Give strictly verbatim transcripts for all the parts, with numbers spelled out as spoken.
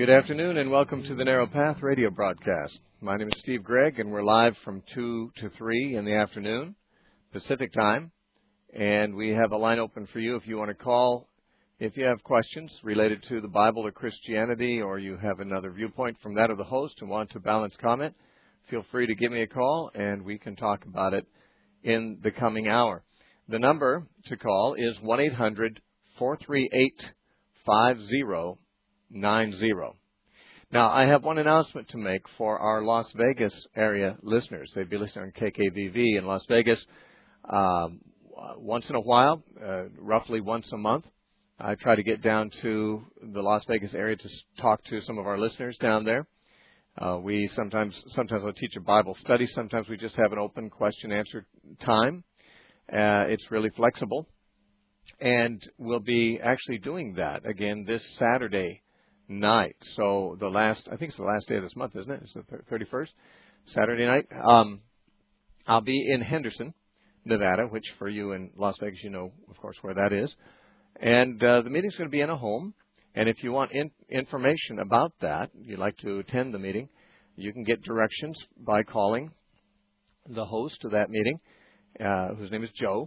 Good afternoon and welcome to the Narrow Path radio broadcast. My name is Steve Gregg and we're live from two to three in the afternoon, Pacific time. And we have a line open for you if you want to call. If you have questions related to the Bible or Christianity, or you have another viewpoint from that of the host and want to balance comment, feel free to give me a call and we can talk about it in the coming hour. The number to call is one eight hundred, four three eight, five zero nine zero. Now, I have one announcement to make for our Las Vegas area listeners. They'd be listening on K K V V in Las Vegas um, once in a while, uh, roughly once a month. I try to get down to the Las Vegas area to talk to some of our listeners down there. Uh, we sometimes, sometimes I teach a Bible study. Sometimes we just have an open question-answer time. Uh, it's really flexible. And we'll be actually doing that again this Saturday night. So the last, I think it's the last day of this month, isn't it? It's the thirty-first, Saturday night. Um, I'll be in Henderson, Nevada, which for you in Las Vegas, you know, of course, where that is. And uh, the meeting's going to be in a home. And if you want in, information about that, you'd like to attend the meeting, you can get directions by calling the host of that meeting, uh, whose name is Joe.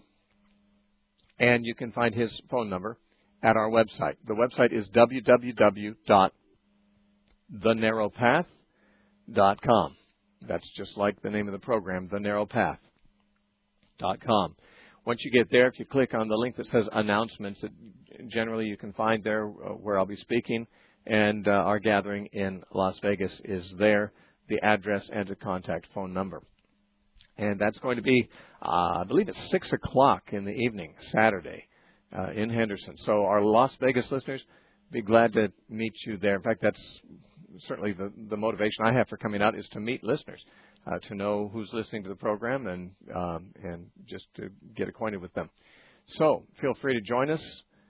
And you can find his phone number at our website. The website is w w w dot the narrow path dot com. That's just like the name of the program, the narrow path dot com. Once you get there, if you click on the link that says announcements, it, generally you can find there uh, where I'll be speaking, and uh, our gathering in Las Vegas is there, the address and the contact phone number. And that's going to be, uh, I believe it's six o'clock in the evening, Saturday, uh, in Henderson. So our Las Vegas listeners, be glad to meet you there. In fact, that's certainly the, the motivation I have for coming out is to meet listeners, uh, to know who's listening to the program and um, and just to get acquainted with them. So feel free to join us,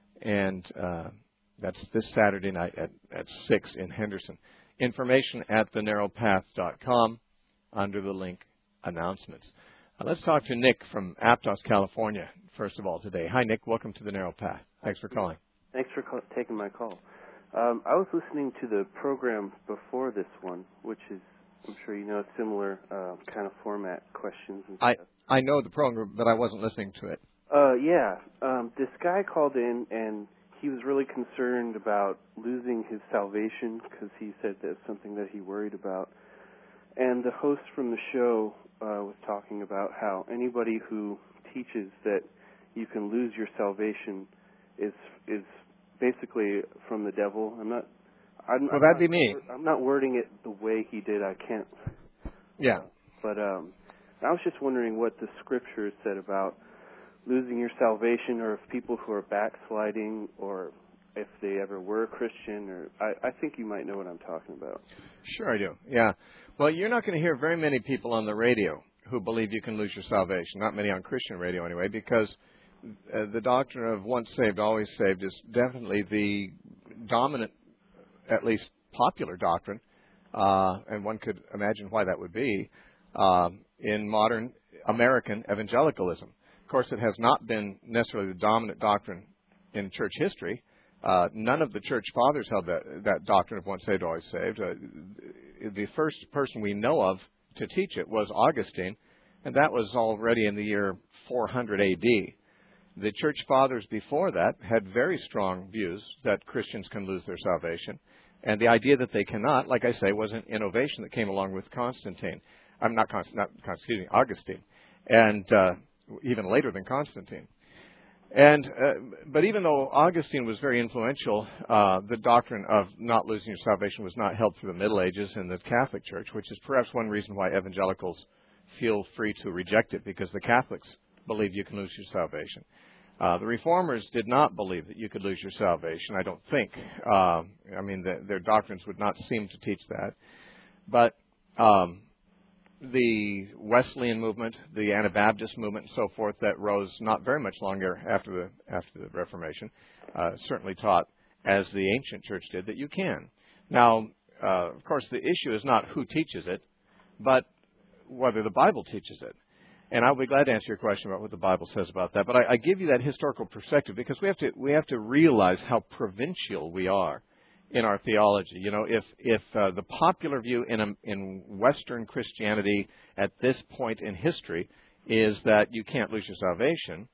and uh, that's this Saturday night at, at six in Henderson. Information at the narrow path dot com under the link announcements. Uh, let's talk to Nick from Aptos, California, first of all today. Hi, Nick. Welcome to the Narrow Path. Thanks for calling. Thanks for call- taking my call. Um, I was listening to the program before this one, which is, I'm sure you know, similar uh, kind of format questions and I, stuff. I know the program, but I wasn't listening to it. Uh, yeah. Um, this guy called in, and he was really concerned about losing his salvation because he said that's something that he worried about. And the host from the show uh, was talking about how anybody who teaches that you can lose your salvation is is basically from the devil. I'm not. I'm, well, I'm that'd not, be me. I'm not wording it the way he did. I can't. Yeah. But um, I was just wondering what the scripture said about losing your salvation, or if people who are backsliding, or if they ever were a Christian, or I, I think you might know what I'm talking about. Sure I do, yeah. Well, you're not going to hear very many people on the radio who believe you can lose your salvation, not many on Christian radio anyway, because uh, the doctrine of once saved, always saved is definitely the dominant, at least popular doctrine, uh, and one could imagine why that would be, uh, in modern American evangelicalism. Of course, it has not been necessarily the dominant doctrine in church history. Uh, none of the church fathers held that, that doctrine of once saved, always saved. Uh, the first person we know of to teach it was Augustine, and that was already in the year four hundred A D. The church fathers before that had very strong views that Christians can lose their salvation, and the idea that they cannot, like I say, was an innovation that came along with Constantine. I'm not, Const- not excuse me, Augustine, and uh, even later than Constantine. And uh, but even though Augustine was very influential, uh, the doctrine of not losing your salvation was not held through the Middle Ages in the Catholic Church, which is perhaps one reason why evangelicals feel free to reject it, because the Catholics believe you can lose your salvation. Uh, the Reformers did not believe that you could lose your salvation, I don't think. Uh, I mean, the, their doctrines would not seem to teach that. But um, the Wesleyan movement, the Anabaptist movement, and so forth, that rose not very much longer after the after the Reformation, uh, certainly taught, as the ancient church did, that you can. Now, uh, of course, the issue is not who teaches it, but whether the Bible teaches it. And I'll be glad to answer your question about what the Bible says about that. But I, I give you that historical perspective because we have to we have to realize how provincial we are in our theology. You know, if if uh, the popular view in a, in Western Christianity at this point in history is that you can't lose your salvation,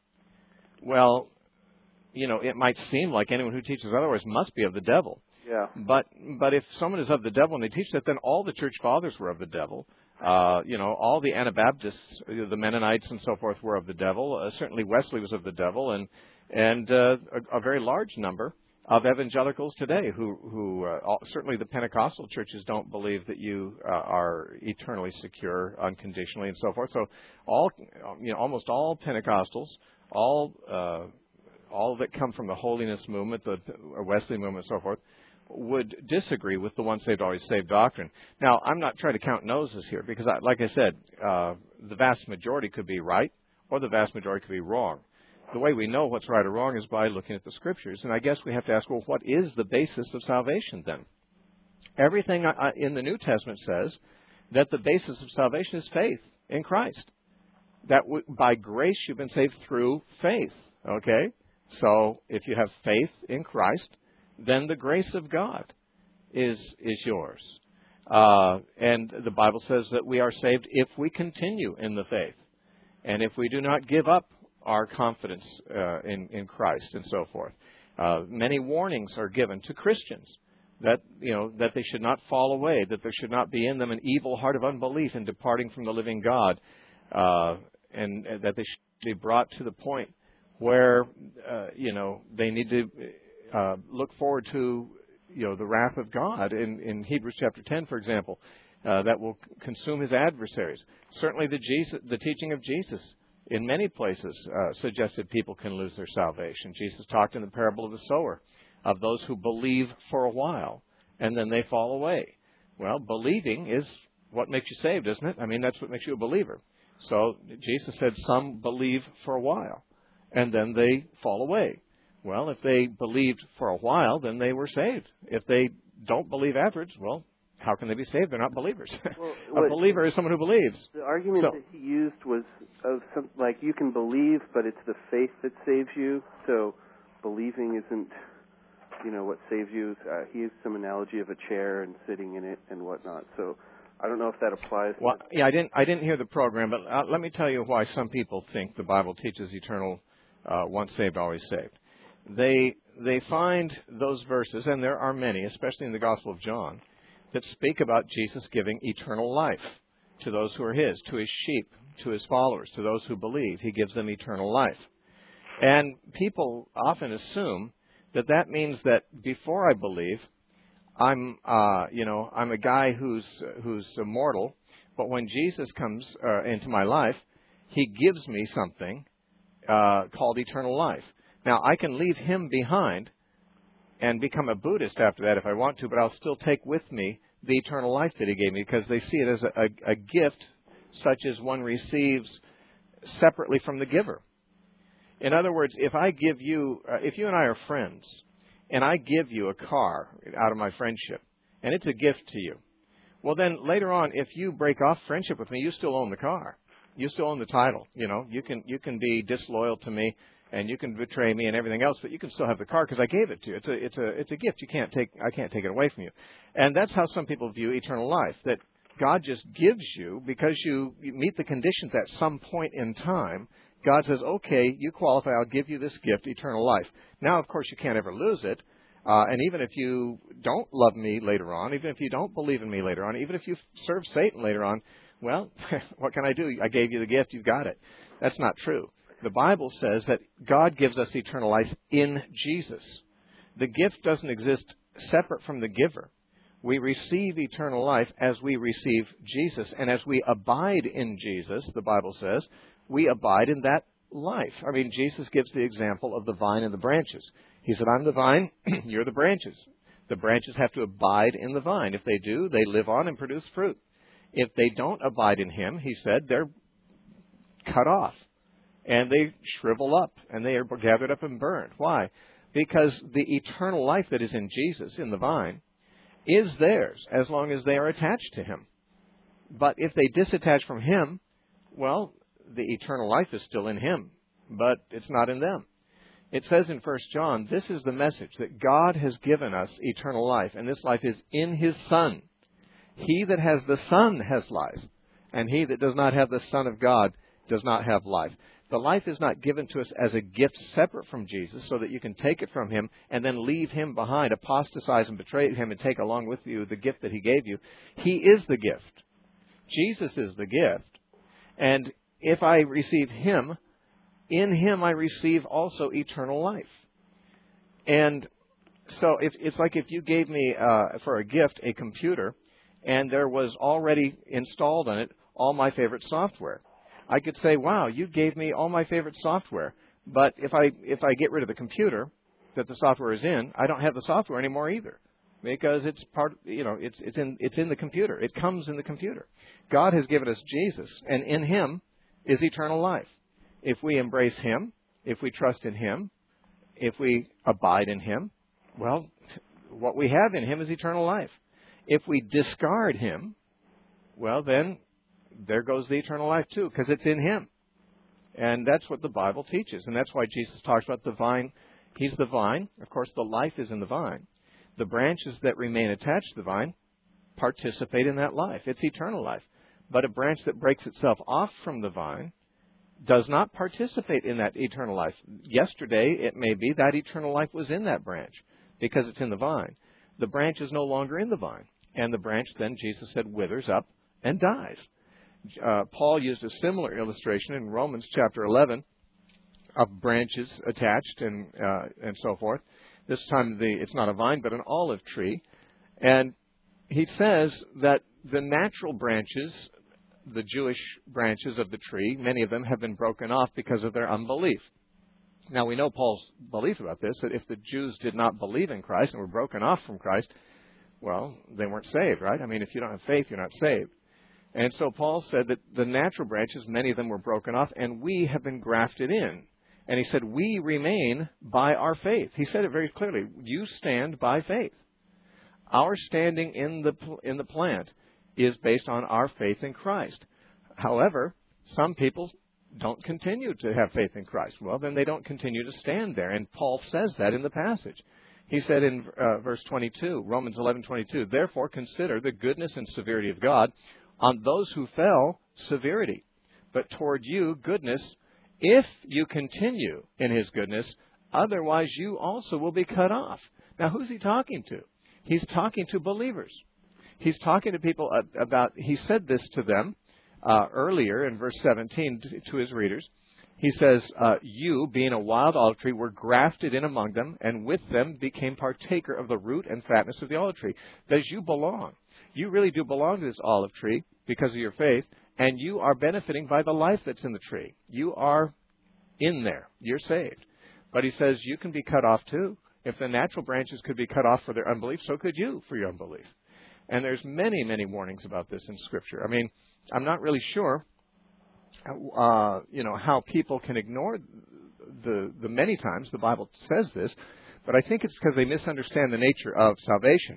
well, you know, it might seem like anyone who teaches otherwise must be of the devil. Yeah. But but if someone is of the devil and they teach that, then all the church fathers were of the devil. Uh, you know, all the Anabaptists, the Mennonites and so forth, were of the devil. Uh, certainly Wesley was of the devil, and and uh, a, a very large number of evangelicals today who who uh, all, certainly the Pentecostal churches don't believe that you uh, are eternally secure unconditionally and so forth. So all you know, almost all Pentecostals, all uh, all that come from the holiness movement, the Wesley movement, and so forth, would disagree with the once saved, always saved doctrine. Now, I'm not trying to count noses here because, I, like I said, uh, the vast majority could be right or the vast majority could be wrong. The way we know what's right or wrong is by looking at the Scriptures. And I guess we have to ask, well, what is the basis of salvation then? Everything in the New Testament says that the basis of salvation is faith in Christ. That w- by grace you've been saved through faith, okay? So if you have faith in Christ, then the grace of God is is yours. Uh, and the Bible says that we are saved if we continue in the faith, and if we do not give up our confidence uh, in, in Christ and so forth. Uh, many warnings are given to Christians that, you know, that they should not fall away, that there should not be in them an evil heart of unbelief in departing from the living God, uh, and, and that they should be brought to the point where, uh, you know, they need to uh, look forward to, you know, the wrath of God in, in Hebrews chapter ten, for example, uh, that will consume his adversaries. Certainly the Jesus, the teaching of Jesus in many places uh, suggested people can lose their salvation. Jesus talked in the parable of the sower of those who believe for a while and then they fall away. Well, believing is what makes you saved, isn't it? I mean, that's what makes you a believer. So Jesus said some believe for a while and then they fall away. Well, if they believed for a while, then they were saved. If they don't believe afterwards, well, how can they be saved? They're not believers. Well, a believer is someone who believes. The argument so, that he used was of some, like you can believe, but it's the faith that saves you. So believing isn't, you know, what saves you. Uh, he used some analogy of a chair and sitting in it and whatnot. So I don't know if that applies. Well, to yeah, I didn't. I didn't hear the program, but uh, let me tell you why some people think the Bible teaches eternal, uh, once saved, always saved. They they find those verses, and there are many, especially in the Gospel of John, that speak about Jesus giving eternal life to those who are his, to his sheep, to his followers, to those who believe. He gives them eternal life. And people often assume that that means that before I believe, I'm, uh, you know, I'm a guy who's who's immortal, but when Jesus comes uh, into my life, he gives me something uh, called eternal life. Now, I can leave him behind and become a Buddhist after that if I want to, but I'll still take with me the eternal life that he gave me because they see it as a, a, a gift such as one receives separately from the giver. In other words, if I give you, uh, if you and I are friends, and I give you a car out of my friendship, and it's a gift to you, well then later on, if you break off friendship with me, you still own the car. You still own the title. You know, you can you can be disloyal to me, and you can betray me and everything else, but you can still have the car because I gave it to you. It's a it's a it's a gift. You can't take I can't take it away from you. And that's how some people view eternal life, that God just gives you because you, you meet the conditions at some point in time. God says, okay, you qualify, I'll give you this gift, eternal life. Now, of course, you can't ever lose it. Uh, and even if you don't love me later on, even if you don't believe in me later on, even if you serve Satan later on, well, what can I do? I gave you the gift, you've got it. That's not true. The Bible says that God gives us eternal life in Jesus. The gift doesn't exist separate from the giver. We receive eternal life as we receive Jesus. And as we abide in Jesus, the Bible says, we abide in that life. I mean, Jesus gives the example of the vine and the branches. He said, I'm the vine, you're the branches. The branches have to abide in the vine. If they do, they live on and produce fruit. If they don't abide in him, he said, they're cut off. And they shrivel up, and they are gathered up and burned. Why? Because the eternal life that is in Jesus, in the vine, is theirs as long as they are attached to him. But if they disattach from him, well, the eternal life is still in him, but it's not in them. It says in First John, this is the message, that God has given us eternal life, and this life is in His Son. He that has the Son has life, and he that does not have the Son of God does not have life. The life is not given to us as a gift separate from Jesus so that you can take it from Him and then leave Him behind, apostatize and betray Him and take along with you the gift that He gave you. He is the gift. Jesus is the gift. And if I receive Him, in Him I receive also eternal life. And so if, it's like if you gave me uh, for a gift a computer and there was already installed on it all my favorite software. I could say, wow, you gave me all my favorite software. But if I if I get rid of the computer that the software is in, I don't have the software anymore either, because it's part, you know, it's it's in it's in the computer. It comes in the computer. God has given us Jesus, and in Him is eternal life. If we embrace Him, if we trust in Him, if we abide in Him, well, what we have in Him is eternal life. If we discard Him, well, then there goes the eternal life too, because it's in Him. And that's what the Bible teaches. And that's why Jesus talks about the vine. He's the vine. Of course, the life is in the vine. The branches that remain attached to the vine participate in that life. It's eternal life. But a branch that breaks itself off from the vine does not participate in that eternal life. Yesterday, it may be that eternal life was in that branch because it's in the vine. The branch is no longer in the vine. And the branch then, Jesus said, withers up and dies. Uh, Paul used a similar illustration in Romans chapter eleven of branches attached and uh, and so forth. This time the it's not a vine but an olive tree. And he says that the natural branches, the Jewish branches of the tree, many of them have been broken off because of their unbelief. Now we know Paul's belief about this, that if the Jews did not believe in Christ and were broken off from Christ, well, they weren't saved, right? I mean, if you don't have faith, you're not saved. And so Paul said that the natural branches, many of them were broken off, and we have been grafted in. And he said, we remain by our faith. He said it very clearly. You stand by faith. Our standing in the in the plant is based on our faith in Christ. However, some people don't continue to have faith in Christ. Well, then they don't continue to stand there. And Paul says that in the passage. He said in uh, verse twenty-two, Romans eleven twenty-two, therefore consider the goodness and severity of God. On those who fell, severity, but toward you, goodness, if you continue in His goodness, otherwise you also will be cut off. Now, who's He talking to? He's talking to believers. He's talking to people about, He said this to them uh, earlier in verse seventeen to, to His readers. He says, uh, you, being a wild olive tree, were grafted in among them, and with them became partaker of the root and fatness of the olive tree. That is, you belong. You really do belong to this olive tree because of your faith, and you are benefiting by the life that's in the tree. You are in there. You're saved. But he says you can be cut off too. If the natural branches could be cut off for their unbelief, so could you for your unbelief. And there's many, many warnings about this in Scripture. I mean, I'm not really sure, uh, you know, how people can ignore the the many times the Bible says this, but I think it's because they misunderstand the nature of salvation.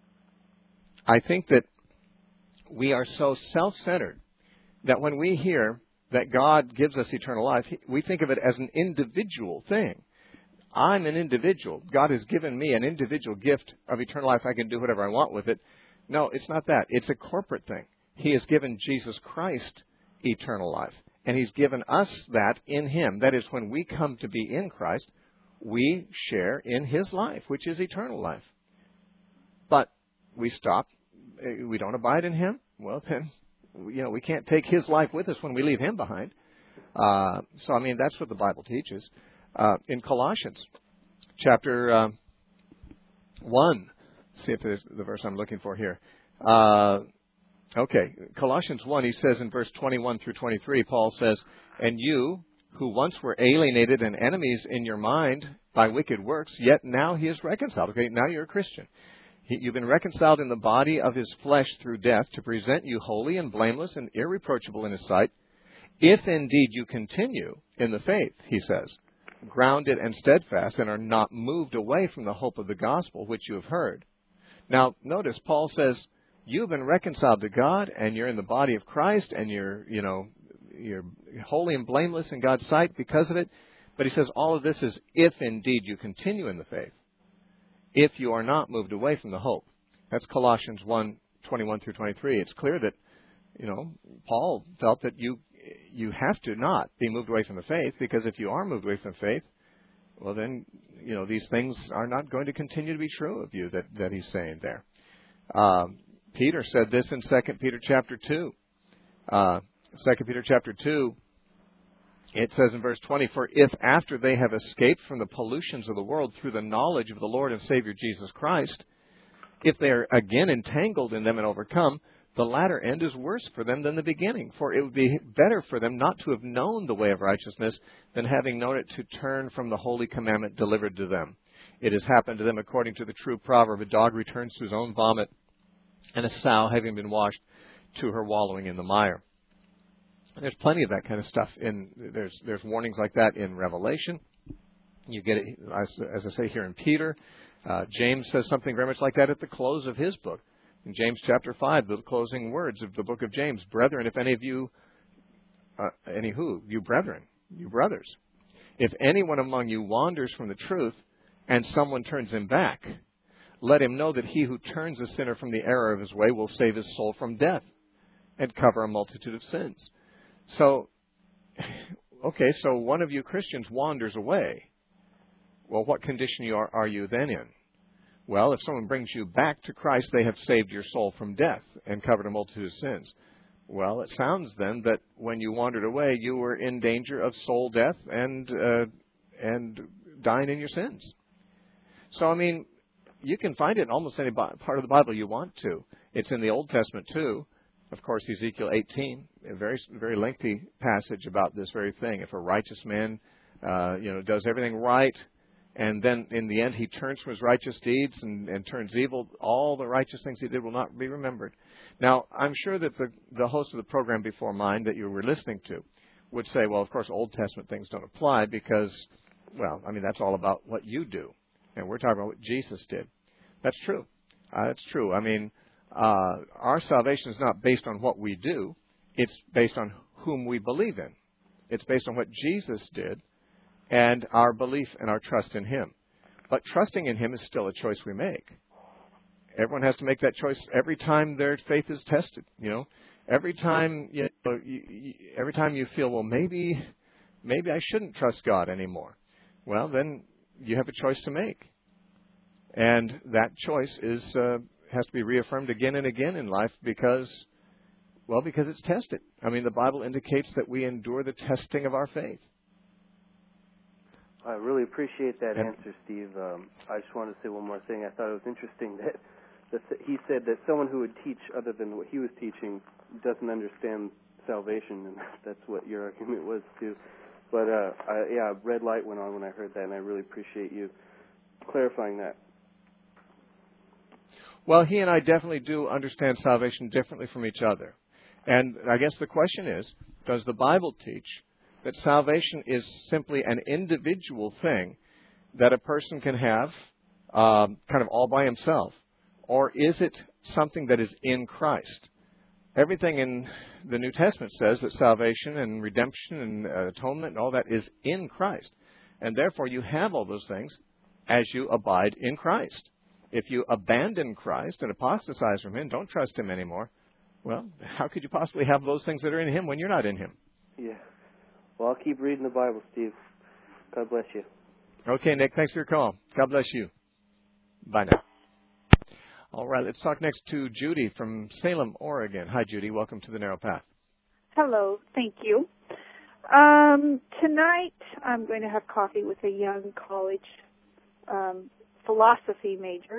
I think that we are so self-centered that when we hear that God gives us eternal life, we think of it as an individual thing. I'm an individual. God has given me an individual gift of eternal life. I can do whatever I want with it. No, it's not that. It's a corporate thing. He has given Jesus Christ eternal life, and He's given us that in Him. That is, when we come to be in Christ, we share in His life, which is eternal life. But we stop. We don't abide in Him. Well, then, you know, we can't take His life with us when we leave Him behind. Uh, so, I mean, that's what the Bible teaches. Uh, in Colossians, chapter uh, one, see if there's the verse I'm looking for here. Uh, okay, Colossians one, he says in verse twenty-one through twenty-three, Paul says, and you, who once were alienated and enemies in your mind by wicked works, yet now He is reconciled. Okay, now you're a Christian. He, you've been reconciled in the body of His flesh through death to present you holy and blameless and irreproachable in His sight, if indeed you continue in the faith, he says, grounded and steadfast, and are not moved away from the hope of the gospel which you have heard. Now, notice Paul says, you've been reconciled to God, and you're in the body of Christ, and you're, you know, you're holy and blameless in God's sight because of it. But he says all of this is if indeed you continue in the faith, if you are not moved away from the hope. That's Colossians one, twenty-one through twenty-three. It's clear that, you know, Paul felt that you you have to not be moved away from the faith, because if you are moved away from the faith, well then, you know, these things are not going to continue to be true of you that, that he's saying there. Um, Peter said this in Second Peter chapter two. Uh, Second Peter chapter two, it says in verse twenty, "For if after they have escaped from the pollutions of the world through the knowledge of the Lord and Savior Jesus Christ, if they are again entangled in them and overcome, the latter end is worse for them than the beginning. For it would be better for them not to have known the way of righteousness than having known it to turn from the holy commandment delivered to them. It has happened to them according to the true proverb, a dog returns to his own vomit, and a sow, having been washed, to her wallowing in the mire." And there's plenty of that kind of stuff. In there's there's warnings like that in Revelation. You get it, as, as I say, here in Peter. Uh, James says something very much like that at the close of his book. In James chapter five, the closing words of the book of James, "Brethren, if any of you, uh, any who, you brethren, you brothers, if anyone among you wanders from the truth and someone turns him back, let him know that he who turns a sinner from the error of his way will save his soul from death and cover a multitude of sins." So, okay, so one of you Christians wanders away. Well, what condition you are, are you then in? Well, if someone brings you back to Christ, they have saved your soul from death and covered a multitude of sins. Well, it sounds then that when you wandered away, you were in danger of soul death and uh, and dying in your sins. So, I mean, you can find it in almost any part of the Bible you want to. It's in the Old Testament too. Of course, Ezekiel eighteen, a very very lengthy passage about this very thing. If a righteous man, uh, you know, does everything right, and then in the end he turns from his righteous deeds and, and turns evil, all the righteous things he did will not be remembered. Now, I'm sure that the, the host of the program before mine that you were listening to would say, well, of course, Old Testament things don't apply because, well, I mean, that's all about what you do. And we're talking about what Jesus did. That's true. Uh, that's true. I mean, uh, our salvation is not based on what we do. It's based on whom we believe in. It's based on what Jesus did and our belief and our trust in Him. But trusting in Him is still a choice we make. Everyone has to make that choice every time their faith is tested. You know, every time you know, you, you, every time you feel, well, maybe, maybe I shouldn't trust God anymore. Well, then you have a choice to make, and that choice is uh, has to be reaffirmed again and again in life because, well, because it's tested. I mean, the Bible indicates that we endure the testing of our faith. I really appreciate that and, answer, Steve. Um, I just wanted to say one more thing. I thought it was interesting that, that he said that someone who would teach other than what he was teaching doesn't understand salvation, and that's what your argument was too. But uh, I, yeah, red light went on when I heard that, and I really appreciate you clarifying that. Well, he and I definitely do understand salvation differently from each other. And I guess the question is, does the Bible teach that salvation is simply an individual thing that a person can have um, kind of all by himself? Or is it something that is in Christ? Everything in the New Testament says that salvation and redemption and uh, atonement and all that is in Christ. And therefore you have all those things as you abide in Christ. If you abandon Christ and apostatize from Him, don't trust Him anymore, well, how could you possibly have those things that are in Him when you're not in Him? Yeah. Well, I'll keep reading the Bible, Steve. God bless you. Okay, Nick, thanks for your call. God bless you. Bye now. All right, let's talk next to Judy from Salem, Oregon. Hi, Judy. Welcome to the Narrow Path. Hello. Thank you. Um, tonight, I'm going to have coffee with a young college um, philosophy major.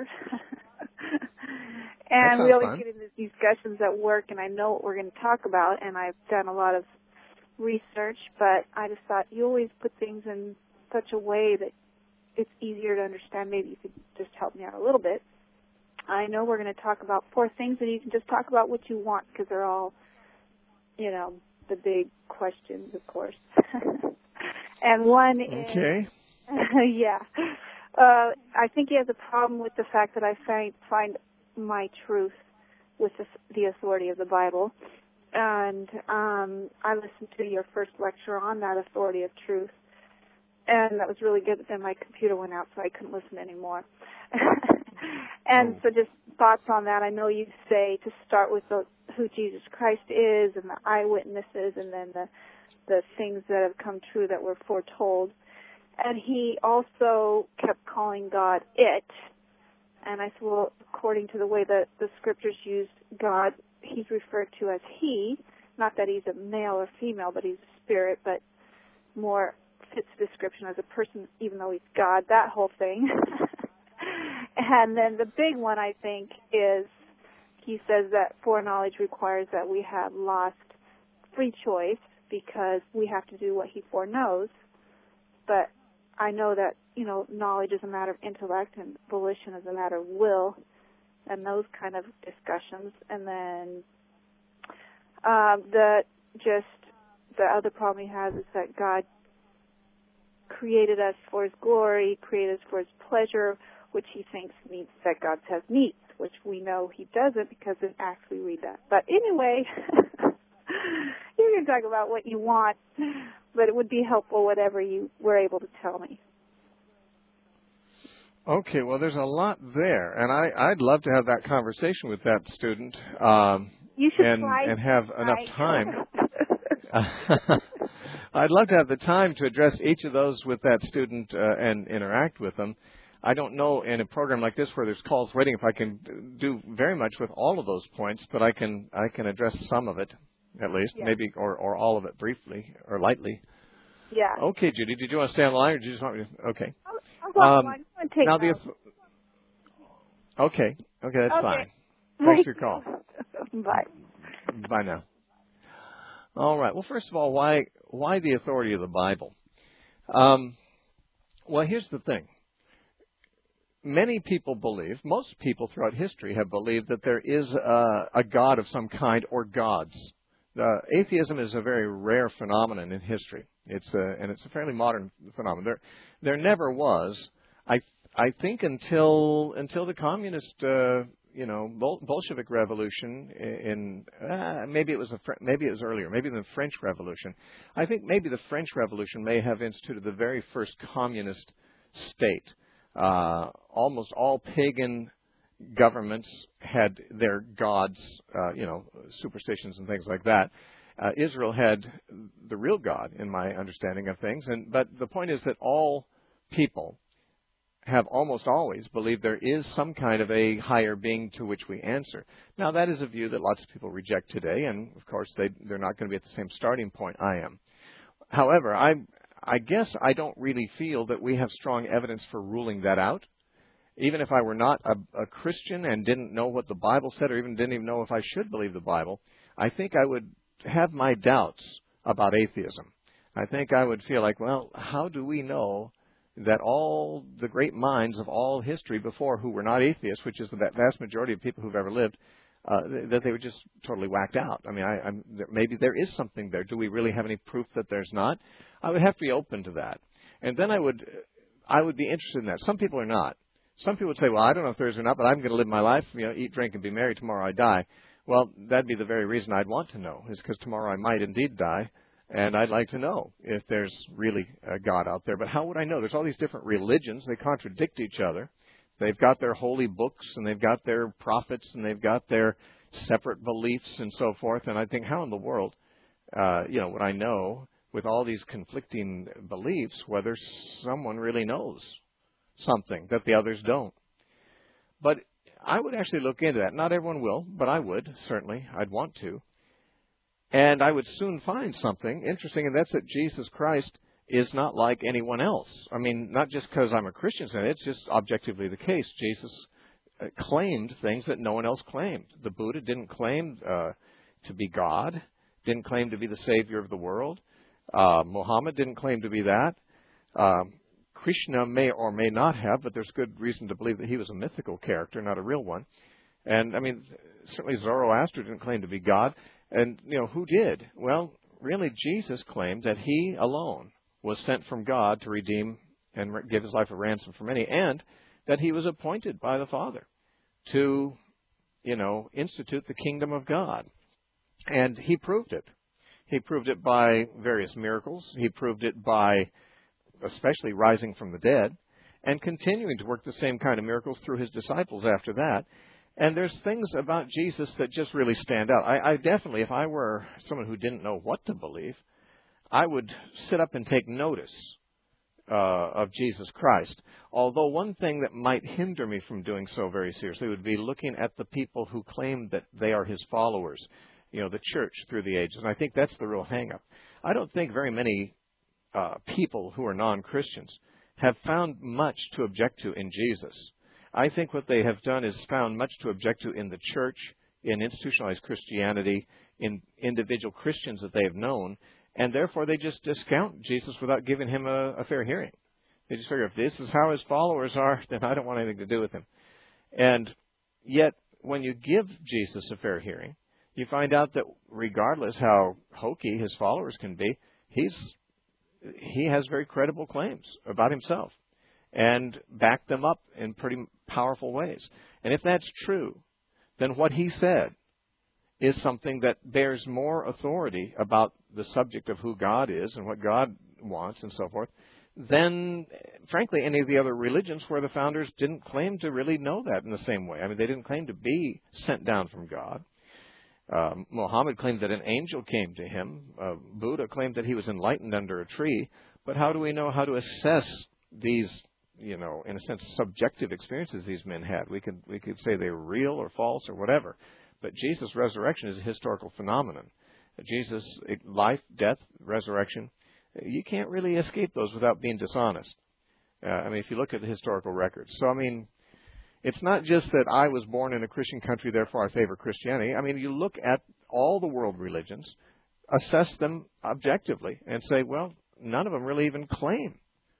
And we always fun. get into these discussions at work, and I know what we're going to talk about, and I've done a lot of research, but I just thought you always put things in such a way that it's easier to understand. Maybe you could just help me out a little bit. I know we're going to talk about four things, and you can just talk about what you want because they're all, you know, the big questions, of course. And one okay. is, yeah, uh, I think he has a problem with the fact that I find, find my truth with the, the authority of the Bible. And um, I listened to your first lecture on that authority of truth. and that was really good, but then my computer went out, so I couldn't listen anymore. And oh. so just thoughts on that. I know you say to start with the, who Jesus Christ is and the eyewitnesses and then the the things that have come true that were foretold. And he also kept calling God it. And I said, well, according to the way that the scriptures use God, he's referred to as he. Not that he's a male or female, but he's a spirit, but more fits the description as a person, even though he's God, that whole thing. And then the big one, I think, is he says that foreknowledge requires that we have lost free choice because we have to do what he foreknows. But I know that, you know, knowledge is a matter of intellect and volition is a matter of will and those kind of discussions. And then um, the just the other problem he has is that God created us for his glory, created us for his pleasure, which he thinks means that God has needs, which we know he doesn't because we actually read that. But anyway, you can talk about what you want, but it would be helpful whatever you were able to tell me. Okay, well, there's a lot there, and I, I'd love to have that conversation with that student um, you should and, try and have try. enough time. I'd love to have the time to address each of those with that student uh, and interact with them. I don't know in a program like this where there's calls waiting if I can do very much with all of those points, but I can I can address some of it at least, yeah. maybe or, or all of it briefly or lightly. Yeah. Okay, Judy, did you want to stay on the line or did you just want me to? Okay. I'll, I'll um, I'm going to take now the okay, okay, that's okay. fine. Thanks for your call. Bye. Bye now. All right. Well, first of all, why why the authority of the Bible? Um, well, here's the thing. Many people believe, most people throughout history have believed that there is a, a God of some kind or gods. Uh, atheism is a very rare phenomenon in history. It's a, and it's a fairly modern phenomenon. There, there never was, I, I think, until until the communist, uh, you know, Bol- Bolshevik Revolution. In uh, maybe it was a Fr- maybe it was earlier, maybe the French Revolution. I think maybe the French Revolution may have instituted the very first communist state. Uh, almost all pagan governments had their gods, uh, you know, superstitions and things like that. Uh, Israel had the real God, in my understanding of things. And but the point is that all people have almost always believed there is some kind of a higher being to which we answer. Now, that is a view that lots of people reject today, and of course they they're not going to be at the same starting point I am. However, I. I guess I don't really feel that we have strong evidence for ruling that out. Even if I were not a, a Christian and didn't know what the Bible said or even didn't even know if I should believe the Bible, I think I would have my doubts about atheism. I think I would feel like, well, how do we know that all the great minds of all history before who were not atheists, which is the vast majority of people who've ever lived, uh, that they were just totally whacked out? I mean, I, I'm, maybe there is something there. Do we really have any proof that there's not? I would have to be open to that. And then I would I would be interested in that. Some people are not. Some people would say, well, I don't know if there is or not, but I'm going to live my life, you know, eat, drink, and be merry. Tomorrow I die. Well, that'd be the very reason I'd want to know, is because tomorrow I might indeed die, and I'd like to know if there's really a God out there. But how would I know? There's all these different religions. They contradict each other. They've got their holy books, and they've got their prophets, and they've got their separate beliefs and so forth. And I think, how in the world, uh, you know, would I know, with all these conflicting beliefs, whether someone really knows something that the others don't? But I would actually look into that. Not everyone will, but I would, certainly. I'd want to. And I would soon find something interesting, and that's that Jesus Christ is not like anyone else. I mean, not just because I'm a Christian, it's just objectively the case. Jesus claimed things that no one else claimed. The Buddha didn't claim uh, to be God, didn't claim to be the savior of the world. Uh, Muhammad didn't claim to be that. Um, Krishna may or may not have, but there's good reason to believe that he was a mythical character, not a real one. And, I mean, certainly Zoroaster didn't claim to be God. And, you know, who did? Well, really, Jesus claimed that he alone was sent from God to redeem and give his life a ransom for many, and that he was appointed by the Father to, you know, institute the kingdom of God. And he proved it. He proved it by various miracles. He proved it by especially rising from the dead, and continuing to work the same kind of miracles through his disciples after that. And there's things about Jesus that just really stand out. I, I definitely, if I were someone who didn't know what to believe, I would sit up and take notice uh, of Jesus Christ. Although one thing that might hinder me from doing so very seriously would be looking at the people who claim that they are his followers, you know, the church through the ages. And I think that's the real hang-up. I don't think very many uh, people who are non-Christians have found much to object to in Jesus. I think what they have done is found much to object to in the church, in institutionalized Christianity, in individual Christians that they have known, and therefore they just discount Jesus without giving him a, a fair hearing. They just figure, if this is how his followers are, then I don't want anything to do with him. And yet, when you give Jesus a fair hearing, you find out that regardless how hokey his followers can be, he's he has very credible claims about himself and back them up in pretty powerful ways. And if that's true, then what he said is something that bears more authority about the subject of who God is and what God wants and so forth than, frankly, any of the other religions where the founders didn't claim to really know that in the same way. I mean, they didn't claim to be sent down from God. Uh, Muhammad claimed that an angel came to him. Uh, Buddha claimed that he was enlightened under a tree. But how do we know how to assess these, you know, in a sense, subjective experiences these men had? We could we could say they were real or false or whatever. But Jesus' resurrection is a historical phenomenon. Jesus' life, death, resurrection, you can't really escape those without being dishonest. Uh, I mean, if you look at the historical records. So, I mean, it's not just that I was born in a Christian country, therefore I favor Christianity. I mean, you look at all the world religions, assess them objectively, and say, well, none of them really even claim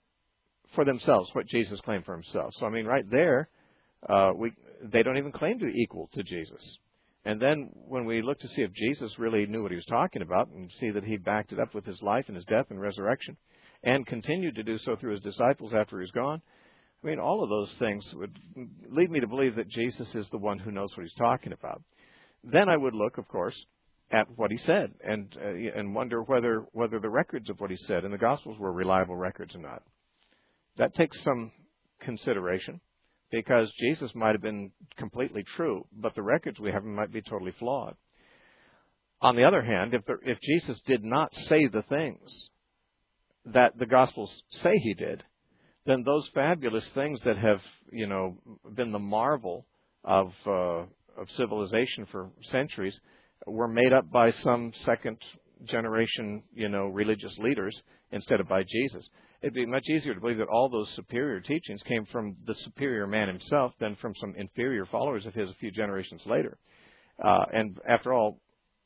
for themselves what Jesus claimed for himself. So, I mean, right there, uh, we they don't even claim to equal to Jesus. And then when we look to see if Jesus really knew what he was talking about and see that he backed it up with his life and his death and resurrection and continued to do so through his disciples after he was gone, I mean, all of those things would lead me to believe that Jesus is the one who knows what he's talking about. Then I would look, of course, at what he said and uh, and wonder whether whether the records of what he said in the Gospels were reliable records or not. That takes some consideration because Jesus might have been completely true, but the records we have might be totally flawed. On the other hand, if the, if Jesus did not say the things that the Gospels say he did, then those fabulous things that have, you know, been the marvel of uh, of civilization for centuries were made up by some second generation, you know, religious leaders instead of by Jesus. It'd be much easier to believe that all those superior teachings came from the superior man himself than from some inferior followers of his a few generations later. Uh, and after all,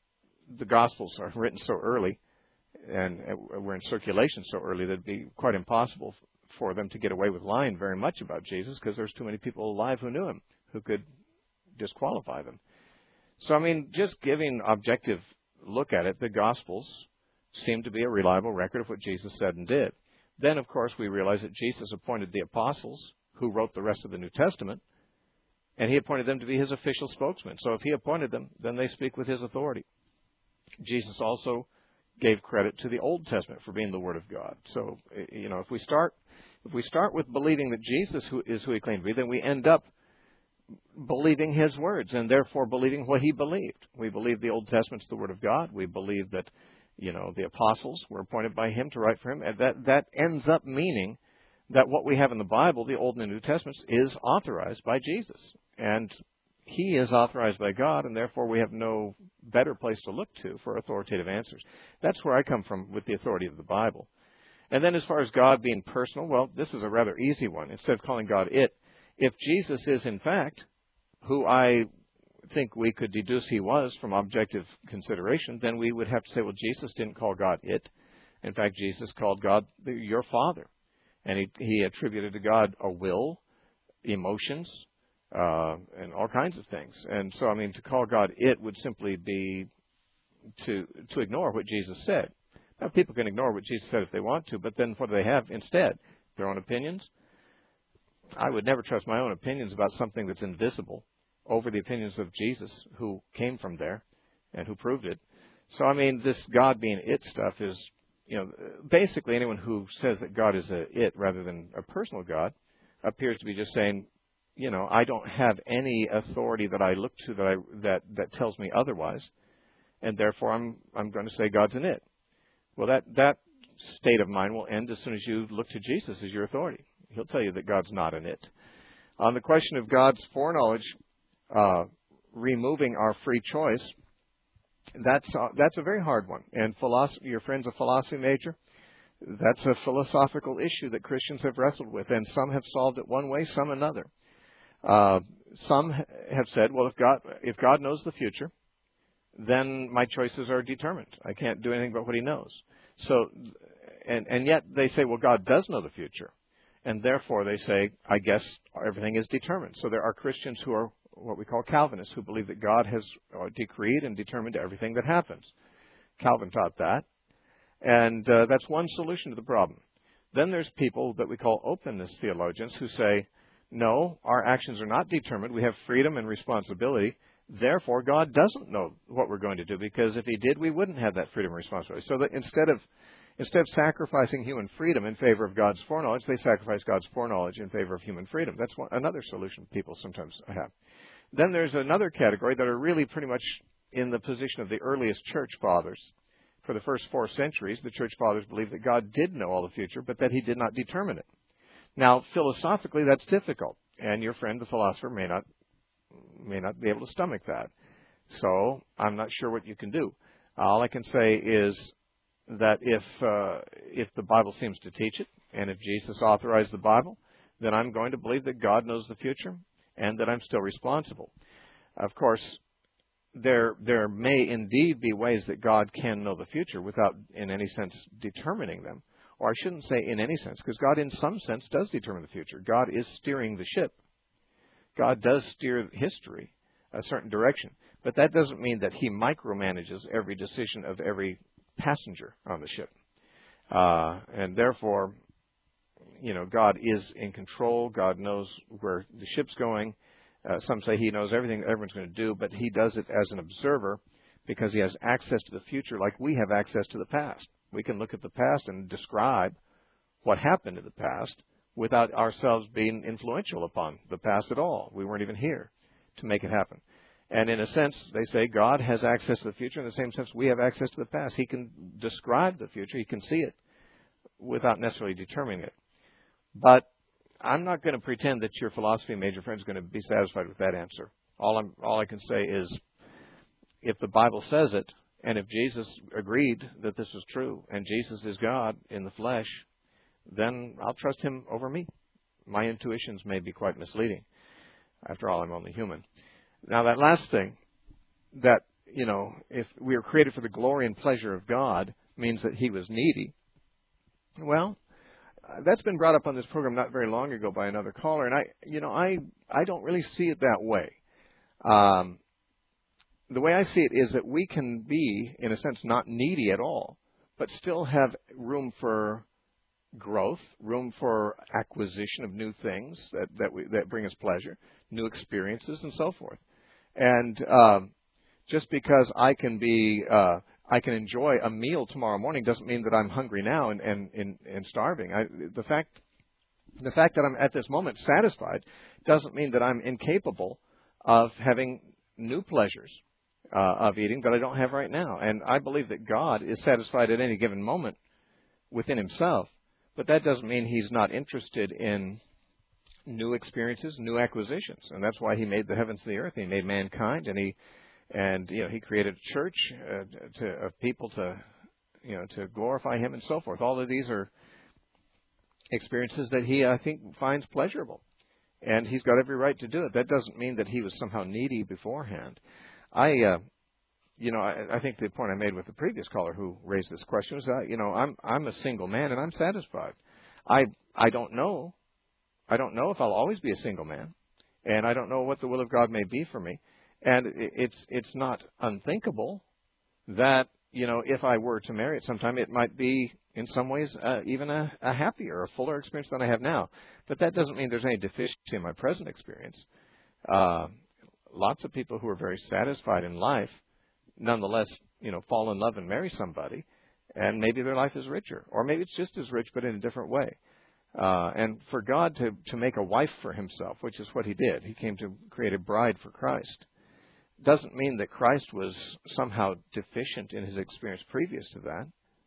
the Gospels are written so early and were in circulation so early that it'd be quite impossible for them to get away with lying very much about Jesus because there's too many people alive who knew him who could disqualify them. So, I mean, just giving objective look at it, the Gospels seem to be a reliable record of what Jesus said and did. Then, of course, we realize that Jesus appointed the apostles who wrote the rest of the New Testament, and he appointed them to be his official spokesmen. So if he appointed them, then they speak with his authority. Jesus also gave credit to the Old Testament for being the Word of God. So, you know, if we start if we start with believing that Jesus is who he claimed to be, then we end up believing his words and therefore believing what he believed. We believe the Old Testament's the Word of God. We believe that, you know, the apostles were appointed by him to write for him. And that, that ends up meaning that what we have in the Bible, the Old and the New Testaments, is authorized by Jesus. And he is authorized by God, and therefore we have no better place to look to for authoritative answers. That's where I come from with the authority of the Bible. And then as far as God being personal, well, this is a rather easy one. Instead of calling God it, if Jesus is in fact who I think we could deduce he was from objective consideration, then we would have to say, well, Jesus didn't call God it. In fact, Jesus called God your Father. And he, he attributed to God a will, emotions, uh, and all kinds of things. And so, I mean, to call God it would simply be to to ignore what Jesus said. Now, people can ignore what Jesus said if they want to, but then what do they have instead? Their own opinions? I would never trust my own opinions about something that's invisible over the opinions of Jesus, who came from there and who proved it. So, I mean, this God being it stuff is you know, basically anyone who says that God is a it rather than a personal God appears to be just saying, you know, I don't have any authority that I look to that I, that that tells me otherwise, and therefore I'm I'm going to say God's an it. Well, that that state of mind will end as soon as you look to Jesus as your authority. He'll tell you that God's not an it. On the question of God's foreknowledge, uh, removing our free choice, that's uh, that's a very hard one. And philosophy, your friend's a philosophy major. That's a philosophical issue that Christians have wrestled with, and some have solved it one way, some another. Uh, some have said, well, if God if God knows the future, then my choices are determined. I can't do anything but what He knows. So, and and yet they say, well, God does know the future, and therefore they say, I guess everything is determined. So there are Christians who are what we call Calvinists, who believe that God has decreed and determined everything that happens. Calvin taught that, and uh, that's one solution to the problem. Then there's people that we call openness theologians who say, no, our actions are not determined. We have freedom and responsibility. Therefore, God doesn't know what we're going to do, because if He did, we wouldn't have that freedom and responsibility. So that instead of instead of sacrificing human freedom in favor of God's foreknowledge, they sacrifice God's foreknowledge in favor of human freedom. That's one, another solution people sometimes have. Then there's another category that are really pretty much in the position of the earliest church fathers. For the first four centuries, the church fathers believed that God did know all the future, but that He did not determine it. Now, philosophically, that's difficult, and your friend, the philosopher, may not may not be able to stomach that. So I'm not sure what you can do. All I can say is that if uh, if the Bible seems to teach it, and if Jesus authorized the Bible, then I'm going to believe that God knows the future and that I'm still responsible. Of course, there there may indeed be ways that God can know the future without, in any sense, determining them. Or I shouldn't say in any sense, because God in some sense does determine the future. God is steering the ship. God does steer history a certain direction. But that doesn't mean that He micromanages every decision of every passenger on the ship. Uh, and therefore, you know, God is in control. God knows where the ship's going. Uh, some say He knows everything that everyone's going to do, but He does it as an observer because He has access to the future like we have access to the past. We can look at the past and describe what happened in the past without ourselves being influential upon the past at all. We weren't even here to make it happen. And in a sense, they say God has access to the future. In the same sense, we have access to the past. He can describe the future. He can see it without necessarily determining it. But I'm not going to pretend that your philosophy major friend is going to be satisfied with that answer. All I'm, all I can say is, if the Bible says it, and if Jesus agreed that this is true, and Jesus is God in the flesh, then I'll trust Him over me. My intuitions may be quite misleading. After all, I'm only human. Now, that last thing, that, you know, if we are created for the glory and pleasure of God, means that He was needy. Well, that's been brought up on this program not very long ago by another caller, and I, you know, I, I don't really see it that way. Um, the way I see it is that we can be, in a sense, not needy at all, but still have room for growth, room for acquisition of new things that that, we, that bring us pleasure, new experiences, and so forth. And um, just because I can be, uh, I can enjoy a meal tomorrow morning doesn't mean that I'm hungry now and and, and, and starving. I, the fact, the fact that I'm at this moment satisfied doesn't mean that I'm incapable of having new pleasures uh, of eating that I don't have right now. And I believe that God is satisfied at any given moment within Himself. But that doesn't mean He's not interested in new experiences, new acquisitions, and that's why He made the heavens and the earth. He made mankind, and He, and you know, He created a church uh, to, of people to, you know, to glorify Him and so forth. All of these are experiences that He, I think, finds pleasurable, and He's got every right to do it. That doesn't mean that He was somehow needy beforehand. I, uh, you know, I, I think the point I made with the previous caller who raised this question was, uh, you know, I'm I'm a single man and I'm satisfied. I I don't know. I don't know if I'll always be a single man, and I don't know what the will of God may be for me. And it's it's not unthinkable that, you know, if I were to marry at some time, it might be in some ways uh, even a, a happier, a fuller experience than I have now. But that doesn't mean there's any deficiency in my present experience. Uh, lots of people who are very satisfied in life, nonetheless, you know, fall in love and marry somebody, and maybe their life is richer, or maybe it's just as rich but in a different way. Uh, and for God to, to make a wife for himself, which is what he did, he came to create a bride for Christ, doesn't mean that Christ was somehow deficient in his experience previous to that.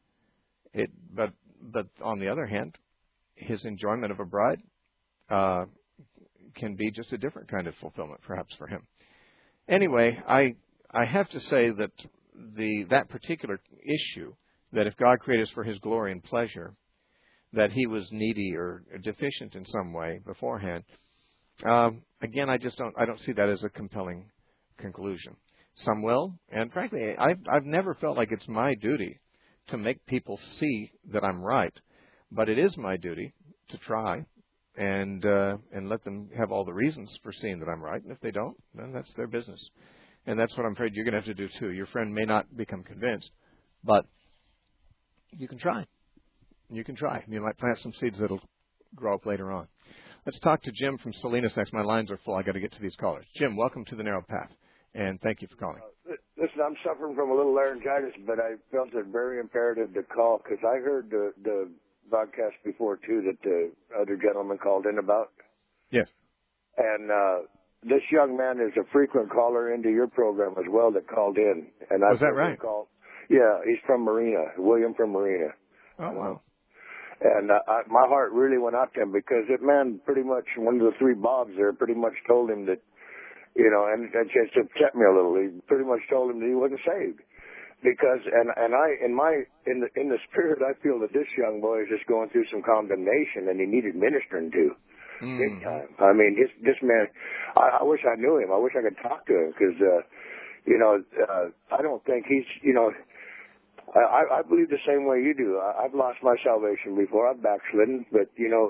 It, but, but on the other hand, his enjoyment of a bride uh, can be just a different kind of fulfillment, perhaps, for him. Anyway, I I have to say that the that particular issue, that if God created us for his glory and pleasure, that he was needy or deficient in some way beforehand, um, again, I just don't I don't see that as a compelling conclusion. Some will, and frankly, I've I've never felt like it's my duty to make people see that I'm right, but it is my duty to try and uh, and let them have all the reasons for seeing that I'm right. And if they don't, then that's their business. And that's what I'm afraid you're going to have to do too. Your friend may not become convinced, but you can try. You can try. You might plant some seeds that'll grow up later on. Let's talk to Jim from Salinas next. My lines are full. I got to get to these callers. Jim, welcome to the Narrow Path, and thank you for calling. Uh, listen, I'm suffering from a little laryngitis, but I felt it very imperative to call because I heard the, the broadcast before, too, that the other gentleman called in about. Yes. And uh, this young man is a frequent caller into your program as well that called in. And Was that right? Called. Yeah, he's from Marina, William from Marina. Oh, wow. And uh, I, my heart really went out to him because that man pretty much, one of the three Bobs there, pretty much told him that, you know, and that just upset me a little. He pretty much told him that he wasn't saved. Because, and, and I, in my, in the, in the spirit, I feel that this young boy is just going through some condemnation and he needed ministering to. Mm. Big time. I mean, this, this man, I, I wish I knew him. I wish I could talk to him because, uh, you know, uh, I don't think he's, you know, I, I believe the same way you do. I, I've lost my salvation before. I've backslidden, but, you know,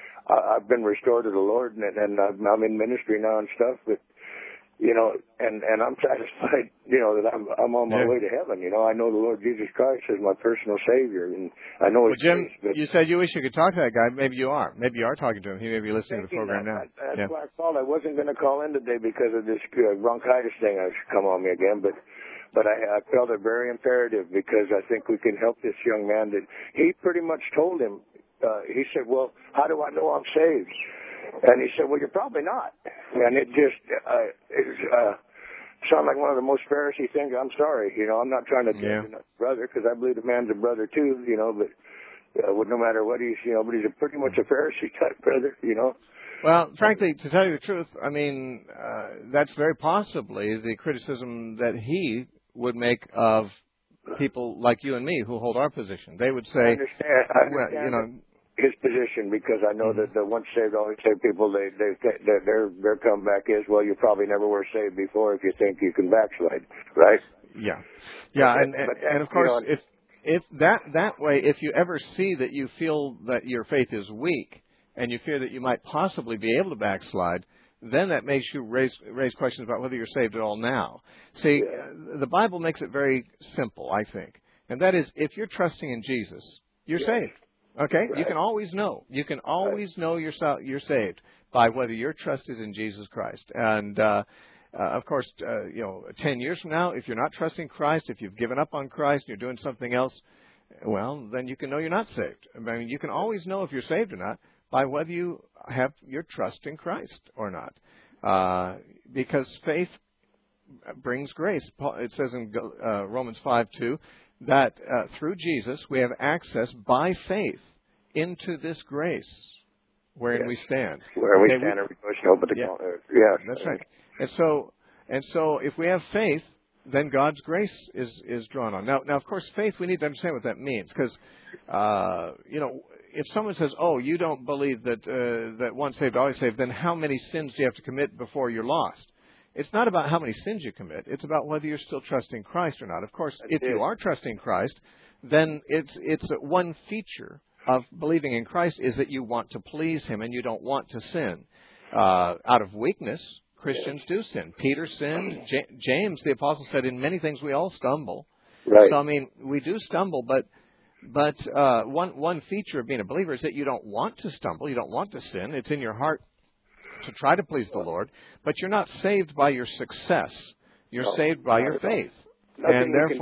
I, I've been restored to the Lord and, and I'm in ministry now and stuff, but, you know, and, and I'm satisfied, you know, that I'm I'm on my yeah. way to heaven. You know, I know the Lord Jesus Christ is my personal Savior, and I know well, His Jim, grace, but you said you wish you could talk to that guy. Maybe you are. Maybe you are talking to him. He may be listening to the program that, now. That's yeah. why I called. I wasn't going to call in today because of this uh, bronchitis thing that's come on me again, but but I, I felt it very imperative because I think we can help this young man. That he pretty much told him. Uh, he said, "Well, how do I know I'm saved?" And he said, "Well, you're probably not." And it just uh, it was, uh, sounded like one of the most Pharisee things. I'm sorry, you know, I'm not trying to judge yeah. a brother because I believe the man's a brother too, you know, but uh, no matter what he's, you know, but he's a pretty much a Pharisee type brother, you know. Well, frankly, to tell you the truth, I mean, uh, that's very possibly the criticism that he would make of people like you and me who hold our position. They would say, I understand, I understand well, you know, his position because I know mm-hmm. that the once saved, always saved people, they, they, they, their their comeback is, well, you probably never were saved before if you think you can backslide, right? Yeah, yeah, but, and and, but, and of course, you know, if if that that way, if you ever see that you feel that your faith is weak and you fear that you might possibly be able to backslide, then that makes you raise raise questions about whether you're saved at all now. See, yeah. the Bible makes it very simple, I think, and that is, if you're trusting in Jesus, you're yes. saved. Okay, right. you can always know. You can always right. know yourself. You're saved by whether your trust is in Jesus Christ. And uh, uh, of course, uh, you know, ten years from now, if you're not trusting Christ, if you've given up on Christ, and you're doing something else, well, then you can know you're not saved. I mean, you can always know if you're saved or not by whether you have your trust in Christ or not, uh, because faith brings grace. Paul, it says in uh, Romans five two. That uh, through Jesus we have access by faith into this grace wherein yes. we stand. Where okay, we stand we, and rejoice and hope at the yeah, call. Uh, yes. That's right. And so, and so, if we have faith, then God's grace is is drawn on. Now, now, of course, faith. We need to understand what that means, because uh, you know, if someone says, "Oh, you don't believe that uh, that once saved, always saved," then how many sins do you have to commit before you're lost? It's not about how many sins you commit. It's about whether you're still trusting Christ or not. Of course, if you are trusting Christ, then it's it's one feature of believing in Christ is that you want to please Him and you don't want to sin. Uh, out of weakness, Christians do sin. Peter sinned. J- James, the apostle, said, "In many things we all stumble." Right. So, I mean, we do stumble, but but uh, one one feature of being a believer is that you don't want to stumble. You don't want to sin. It's in your heart to try to please the Lord, but you're not saved by your success. You're no, saved by your faith. Nothing and you therefore, can do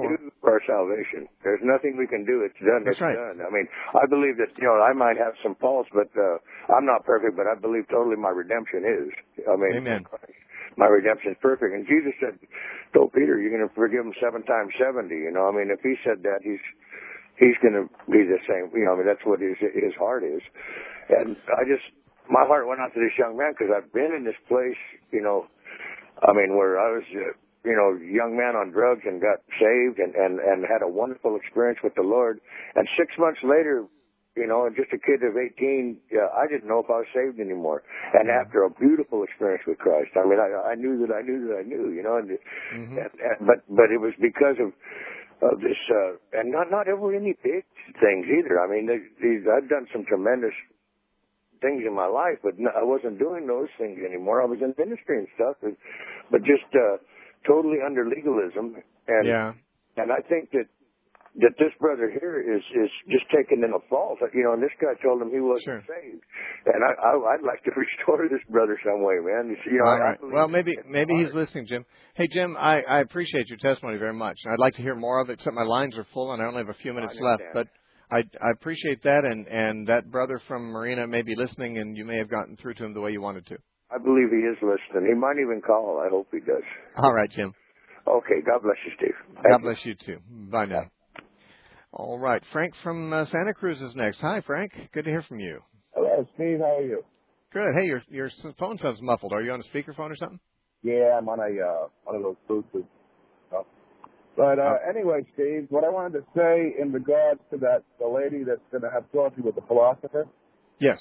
our salvation. There's nothing we can do. It's done. That's it's right. done. I mean, I believe that, you know, I might have some faults, but uh, I'm not perfect, but I believe totally my redemption is. I mean, Amen. my redemption is perfect. And Jesus said, told Peter, you're going to forgive him seven times seventy. You know, I mean, if he said that, he's he's going to be the same. You know, I mean, that's what his his heart is. And I just, my heart went out to this young man because I've been in this place, you know, I mean, where I was, uh, you know, young man on drugs and got saved and, and, and had a wonderful experience with the Lord. And six months later, you know, and just a kid of eighteen, uh, I didn't know if I was saved anymore. And after a beautiful experience with Christ, I mean, I, I knew that I knew that I knew, you know, and, mm-hmm. and, and but but it was because of of this, uh, and not not ever any big things either. I mean, these I've done some tremendous things in my life, but no, I wasn't doing those things anymore. I was in ministry and stuff, but, but just uh, totally under legalism. And yeah. and I think that. that this brother here is, is just taking in a fault. You know, and this guy told him he wasn't sure. saved. And I, I, I'd like to restore this brother some way, man. You know, All I, right. I Well, maybe maybe he's listening, Jim. Hey, Jim, I, I appreciate your testimony very much. I'd like to hear more of it, except my lines are full and I only have a few minutes left. But I, I appreciate that, and, and that brother from Marina may be listening, and you may have gotten through to him the way you wanted to. I believe he is listening. He might even call. I hope he does. All right, Jim. Okay. God bless you, Steve. Thank God you. bless you, too. Bye now. All right. Frank from uh, Santa Cruz is next. Hi, Frank. Good to hear from you. Hello, Steve. How are you? Good. Hey, your your phone sounds muffled. Are you on a speakerphone or something? Yeah, I'm on a uh, one of those Bluetooth. Oh. But uh, oh. anyway, Steve, what I wanted to say in regards to that the lady that's going to have coffee with the philosopher. Yes.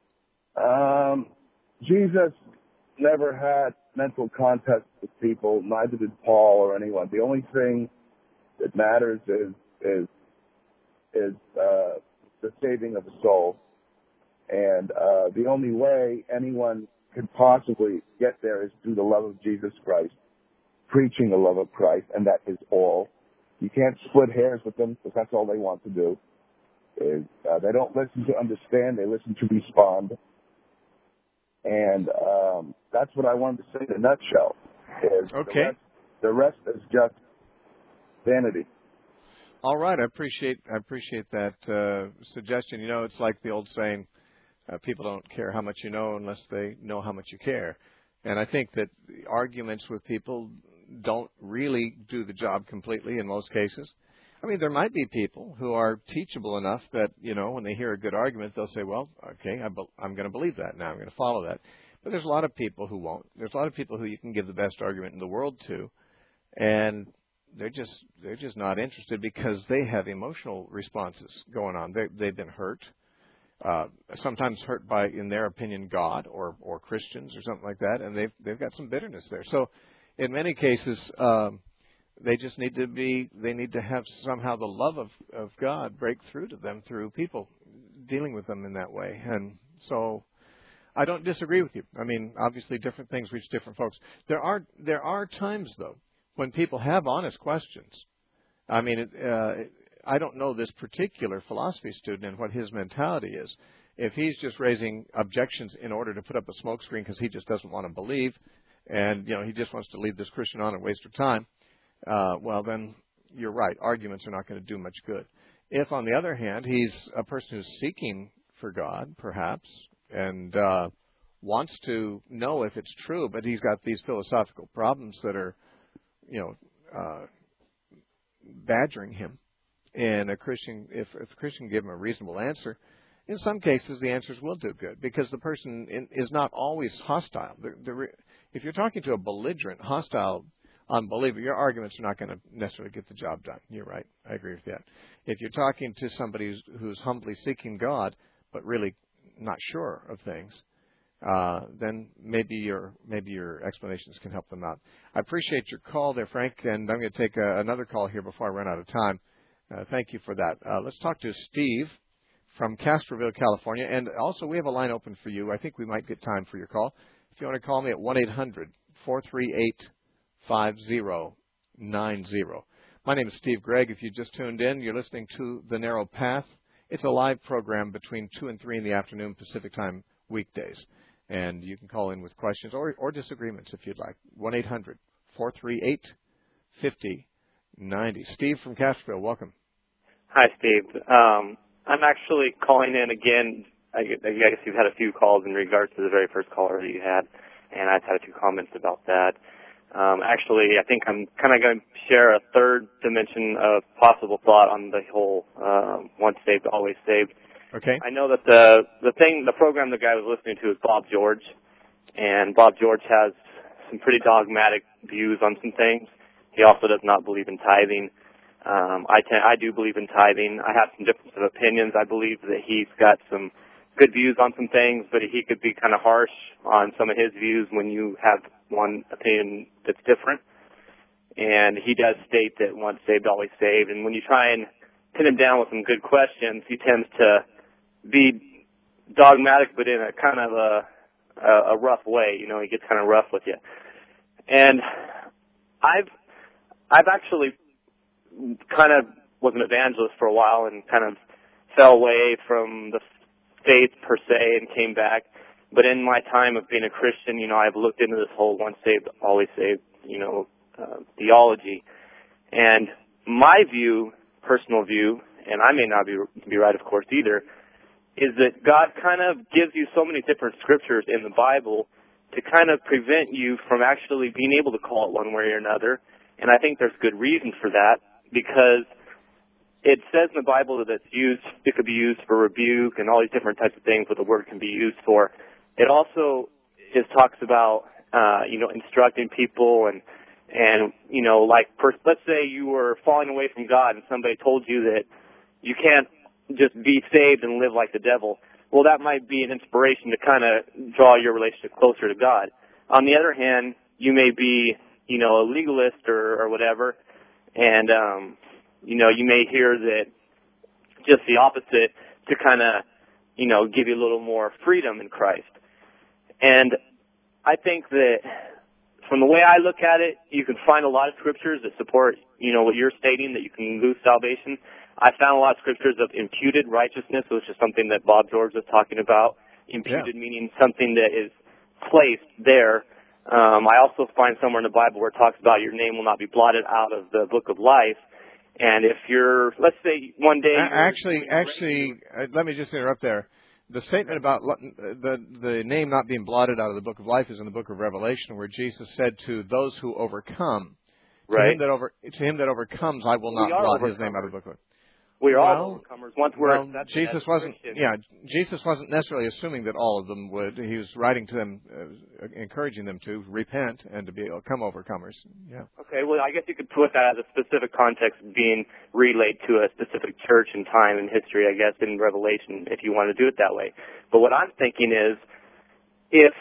Um, Jesus never had mental contests with people. Neither did Paul or anyone. The only thing that matters is is is uh, the saving of the soul. And uh, the only way anyone can possibly get there is through the love of Jesus Christ, preaching the love of Christ, and that is all. You can't split hairs with them because that's all they want to do. Is, uh, they don't listen to understand, they listen to respond. And um, that's what I wanted to say in a nutshell. Is okay. The rest, the rest is just vanity. All right, I appreciate I appreciate that uh, suggestion. You know, it's like the old saying, uh, people don't care how much you know unless they know how much you care. And I think that arguments with people don't really do the job completely in most cases. I mean, there might be people who are teachable enough that, you know, when they hear a good argument, they'll say, well, okay, I be- I'm going to believe that now. I'm going to follow that. But there's a lot of people who won't. There's a lot of people who you can give the best argument in the world to, and they're just they're just not interested because they have emotional responses going on. They, they've been hurt, uh, sometimes hurt by, in their opinion, God or or Christians or something like that, and they've they've got some bitterness there. So, in many cases, um, they just need to be they need to have somehow the love of of God break through to them through people dealing with them in that way. And so, I don't disagree with you. I mean, obviously, different things reach different folks. There are there are times though when people have honest questions. I mean, it, uh, I don't know this particular philosophy student and what his mentality is. If he's just raising objections in order to put up a smokescreen because he just doesn't want to believe, and you know he just wants to leave this Christian on and waste her time, uh, well then you're right. Arguments are not going to do much good. If, on the other hand, he's a person who's seeking for God, perhaps, and uh, wants to know if it's true, but he's got these philosophical problems that are, you know, uh, badgering him, and a Christian, if, if a Christian give him a reasonable answer, in some cases the answers will do good because the person in, is not always hostile. The, the, if you're talking to a belligerent, hostile unbeliever, your arguments are not going to necessarily get the job done. You're right. I agree with that. If you're talking to somebody who's, who's humbly seeking God but really not sure of things, Uh, then maybe your maybe your explanations can help them out. I appreciate your call there, Frank, and I'm going to take uh, another call here before I run out of time. Uh, thank you for that. Uh, let's talk to Steve from Castroville, California, and also we have a line open for you. I think we might get time for your call. If you want to call me at one eight hundred four three eight five zero nine zero. My name is Steve Gregg. If you just tuned in, you're listening to The Narrow Path. It's a live program between two and three in the afternoon Pacific Time weekdays. And you can call in with questions or, or disagreements if you'd like. one eight hundred four three eight five zero ninety. Steve from Castroville, welcome. Hi, Steve. Um, I'm actually calling in again. I guess you've had a few calls in regards to the very first caller that you had, and I've had a few comments about that. Um, actually, I think I'm kind of going to share a third dimension of possible thought on the whole uh, once saved, always saved. Okay. I know that the the thing, the program the guy was listening to is Bob George, and Bob George has some pretty dogmatic views on some things. He also does not believe in tithing. Um, I tend, I do believe in tithing. I have some difference of opinions. I believe that he's got some good views on some things, but he could be kind of harsh on some of his views when you have one opinion that's different. And he does state that once saved, always saved. And when you try and pin him down with some good questions, he tends to be dogmatic, but in a kind of a, a, a rough way. You know, he gets kind of rough with you. And I've, I've actually kind of was an evangelist for a while and kind of fell away from the faith per se and came back. But in my time of being a Christian, you know, I've looked into this whole once saved, always saved, you know, uh, theology. And my view, personal view, and I may not be be right, of course, either, is that God kind of gives you so many different scriptures in the Bible to kind of prevent you from actually being able to call it one way or another. And I think there's good reason for that, because it says in the Bible that it's used, it could be used for rebuke and all these different types of things that the word can be used for. It also is talks about, uh, you know, instructing people and, and, you know, like, per, let's say you were falling away from God and somebody told you that you can't just be saved and live like the devil. Well, that might be an inspiration to kind of draw your relationship closer to God. On the other hand, you may be, you know, a legalist or, or whatever, and, um, you know, you may hear that just the opposite to kind of, you know, give you a little more freedom in Christ. And I think that from the way I look at it, you can find a lot of scriptures that support, you know, what you're stating, that you can lose salvation. I found a lot of scriptures of imputed righteousness, which is something that Bob George was talking about. Imputed yeah. meaning something that is placed there. Um, I also find somewhere in the Bible where it talks about your name will not be blotted out of the book of life. And if you're, let's say one day... Actually, actually, uh, let me just interrupt there. The statement about the the name not being blotted out of the book of life is in the book of Revelation, where Jesus said to those who overcome, right. to him that over to him that overcomes, I will not blot his name out of the book of life. We are well, all overcomers. Once we're well, Jesus wasn't. Christian. Yeah, Jesus wasn't necessarily assuming that all of them would. He was writing to them, uh, encouraging them to repent and to become overcomers. Yeah. Okay. Well, I guess you could put that as a specific context, being relayed to a specific church in time and history. I guess in Revelation, if you want to do it that way. But what I'm thinking is, if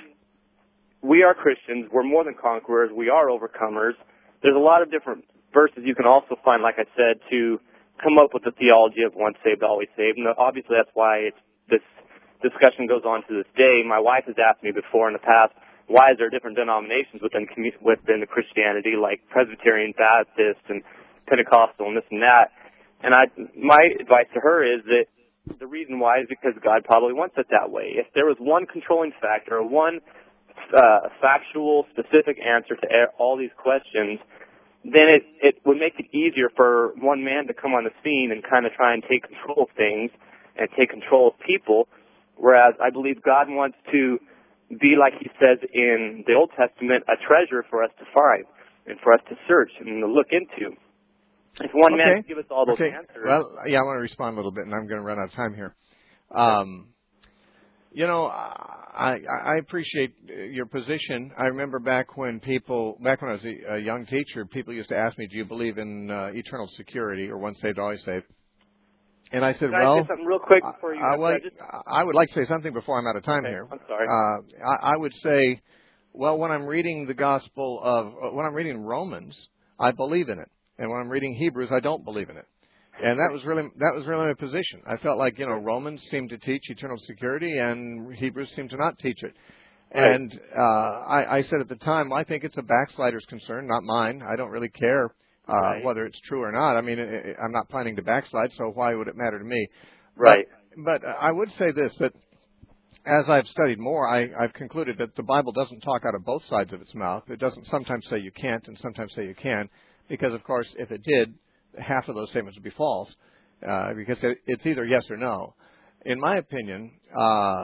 we are Christians, we're more than conquerors. We are overcomers. There's a lot of different verses you can also find, like I said, to come up with the theology of once saved, always saved. And obviously that's why it's, this discussion goes on to this day. My wife has asked me before in the past, why is there different denominations within within the Christianity, like Presbyterian, Baptist, and Pentecostal, and this and that? And I, my advice to her is that the reason why is because God probably wants it that way. If there was one controlling factor, or one uh, factual, specific answer to all these questions, then it, it would make it easier for one man to come on the scene and kind of try and take control of things and take control of people, whereas I believe God wants to be, like he says in the Old Testament, a treasure for us to find and for us to search and to look into. If one okay. man can give us all those okay. answers... Well, yeah, I want to respond a little bit, and I'm going to run out of time here. Um, you know, I, I appreciate your position. I remember back when people, back when I was a, a young teacher, people used to ask me, do you believe in uh, eternal security or once saved, always saved? And I said, Can well, I say something real quick before you... I, I, just... I would like to say something before I'm out of time okay, here. I'm sorry. Uh, I, I would say, well, when I'm reading the gospel of, when I'm reading Romans, I believe in it. And when I'm reading Hebrews, I don't believe in it. And that was really that was really my position. I felt like, you know, Romans seemed to teach eternal security, and Hebrews seemed to not teach it. Right. And uh, I, I said at the time, well, I think it's a backslider's concern, not mine. I don't really care uh, right. whether it's true or not. I mean, it, I'm not planning to backslide, so why would it matter to me? Right. But, but I would say this, that as I've studied more, I, I've concluded that the Bible doesn't talk out of both sides of its mouth. It doesn't sometimes say you can't and sometimes say you can. because, of course, if it did, half of those statements would be false, uh, because it, it's either yes or no. In my opinion, uh,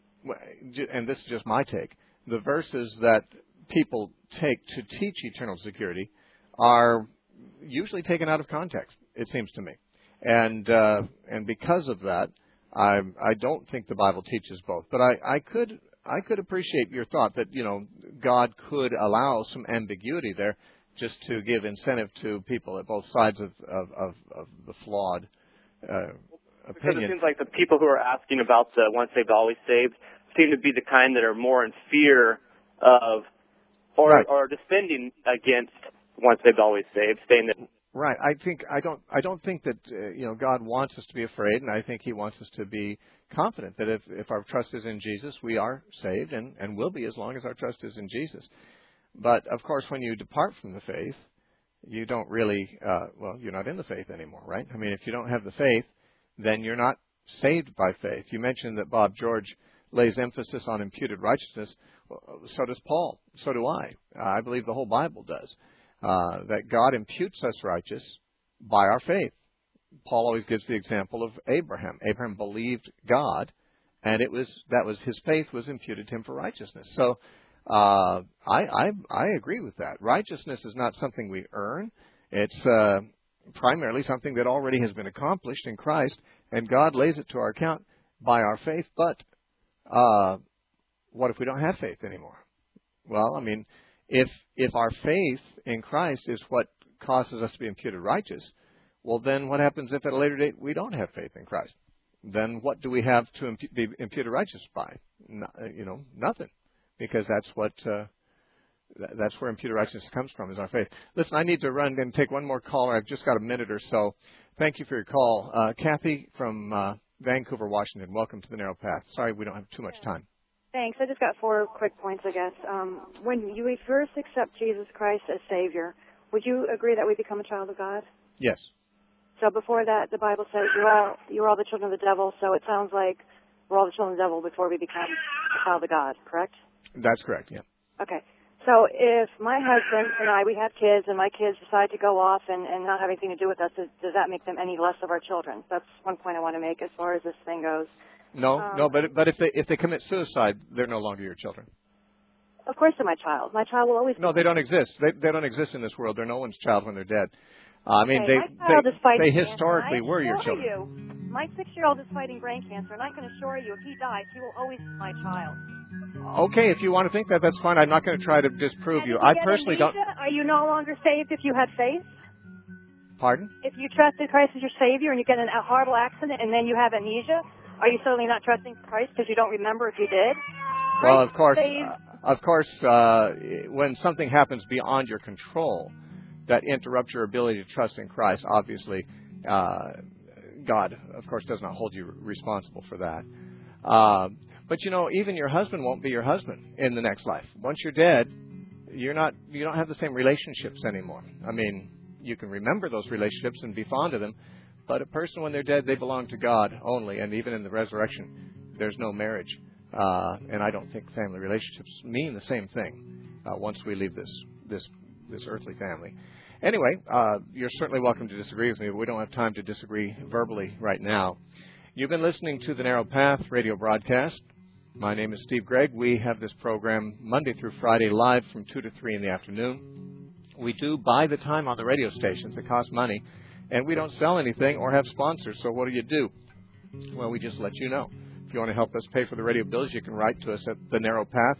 and this is just my take, the verses that people take to teach eternal security are usually taken out of context, it seems to me. And uh, and because of that, I I don't think the Bible teaches both. But I, I could I could appreciate your thought that, you know, God could allow some ambiguity there just to give incentive to people at both sides of, of, of, of the flawed uh, opinion. Because it seems like the people who are asking about the once saved, always saved seem to be the kind that are more in fear of or, right. or defending against once saved, always saved, saying that. Right. I think I don't. I don't think that uh, you know God wants us to be afraid, and I think He wants us to be confident that if, if our trust is in Jesus, we are saved, and, and will be as long as our trust is in Jesus. But of course, when you depart from the faith, you don't really. Uh, well, you're not in the faith anymore, right? I mean, if you don't have the faith, then you're not saved by faith. You mentioned that Bob George lays emphasis on imputed righteousness. So does Paul. So do I. Uh, I believe the whole Bible does. Uh, that God imputes us righteous by our faith. Paul always gives the example of Abraham. Abraham believed God, and it was that was his faith was imputed to him for righteousness. So uh, I, I I agree with that. Righteousness is not something we earn. It's uh, primarily something that already has been accomplished in Christ, and God lays it to our account by our faith. But uh, what if we don't have faith anymore? Well, I mean, If if our faith in Christ is what causes us to be imputed righteous, well, then what happens if at a later date we don't have faith in Christ? Then what do we have to impu- be imputed righteous by? No, you know, nothing, because that's what uh, that's where imputed righteousness comes from, is our faith. Listen, I need to run and take one more caller. I've just got a minute or so. Thank you for your call, uh, Kathy from uh, Vancouver, Washington. Welcome to the Narrow Path. Sorry, we don't have too much time. Thanks. I just got four quick points, I guess. Um, when you first accept Jesus Christ as Savior, would you agree that we become a child of God? Yes. So before that, the Bible says you're all, you're all the children of the devil, so it sounds like we're all the children of the devil before we become a child of God, correct? That's correct, yeah. Okay. So if my husband and I, we have kids, and my kids decide to go off and, and not have anything to do with us, does, does that make them any less of our children? That's one point I want to make as far as this thing goes. No, um, no, but but if they if they commit suicide, they're no longer your children. Of course, they're my child. My child will always. No, they don't exist. They they don't exist in this world. They're no one's child when they're dead. Uh, I mean, okay, they my child they, is fighting they cancer, historically were your children. You, my six-year-old is fighting brain cancer, and I can assure you, if he dies, he will always be my child. Okay, if you want to think that, that's fine. I'm not going to try to disprove and you. If you I get personally amnesia, don't. Are you no longer saved if you had faith? Pardon? If you trusted Christ as your Savior and you get in a horrible accident and then you have amnesia, are you certainly not trusting Christ because you don't remember if you did? Well, of course, saved. uh, of course, uh, when something happens beyond your control that interrupts your ability to trust in Christ, obviously, uh, God, of course, does not hold you responsible for that. Uh, but you know, even your husband won't be your husband in the next life. Once you're dead, you're not. You don't have the same relationships anymore. I mean, you can remember those relationships and be fond of them, but a person, when they're dead, they belong to God only. And even in the resurrection, there's no marriage. Uh, and I don't think family relationships mean the same thing uh, once we leave this this this earthly family. Anyway, uh, you're certainly welcome to disagree with me, but we don't have time to disagree verbally right now. You've been listening to the Narrow Path radio broadcast. My name is Steve Gregg. We have this program Monday through Friday live from two to three in the afternoon. We do buy the time on the radio stations. It costs money. And we don't sell anything or have sponsors. So what do you do? Well, we just let you know. If you want to help us pay for the radio bills, you can write to us at The Narrow Path,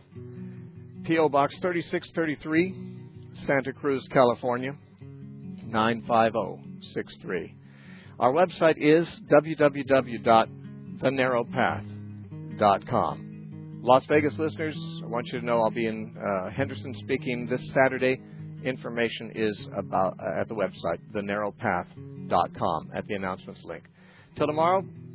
P O Box thirty-six thirty-three, Santa Cruz, California, nine five zero six three. Our website is w w w dot the narrow path dot com. Las Vegas listeners, I want you to know I'll be in uh, Henderson speaking this Saturday. Information is about uh, at the website, the narrow path dot com, at the announcements link. Till tomorrow,